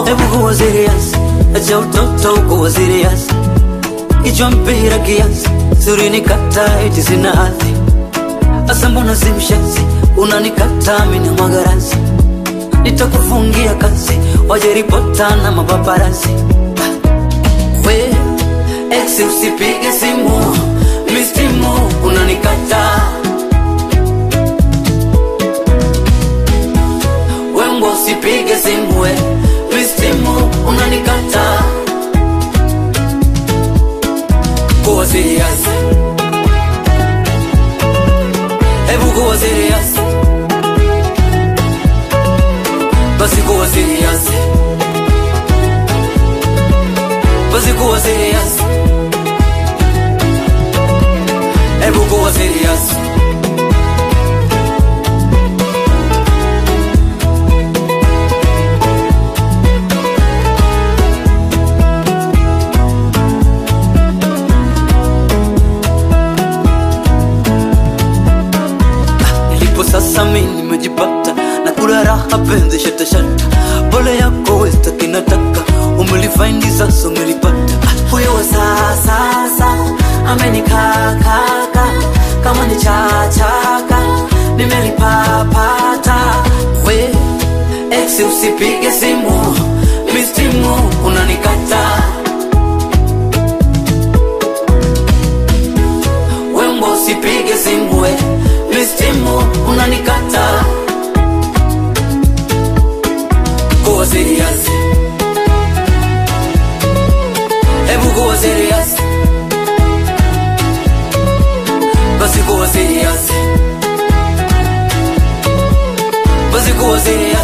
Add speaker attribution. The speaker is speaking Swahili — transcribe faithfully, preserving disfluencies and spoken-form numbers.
Speaker 1: Ebu kuwa serious, acha utoto kuwa serious. Kichwa mpira kiasi, suri nikata eti sina hadhi. Asa mbona si mshenzi, unanikata mina magarasi. Nitakufungia kazi, waje ripota na mapaparazi. We, ex usipige simu, mistimu unanikata. Wembo usipige simu we, mistimu unanikata. Kuwa serious, ebu kuwa serious. Basi kuwa serious, basi kuwa serious. Ebu kuwa serious. Nilipo sasa mimi nimejipata, na kula raha penzi shata shata. Pole yako westa kinataka, umelifind sasa umelipata. Huyo wa sasa sasa amenikakaka, kama ni chachaka nimelipapata. We, ex usipige simu, mistimu unanikata. Wembo usipige simu we, mistimu unanikata. Kuwa serious, ebu kuwa serious. Basi kuwa serious, basi kuwa serious.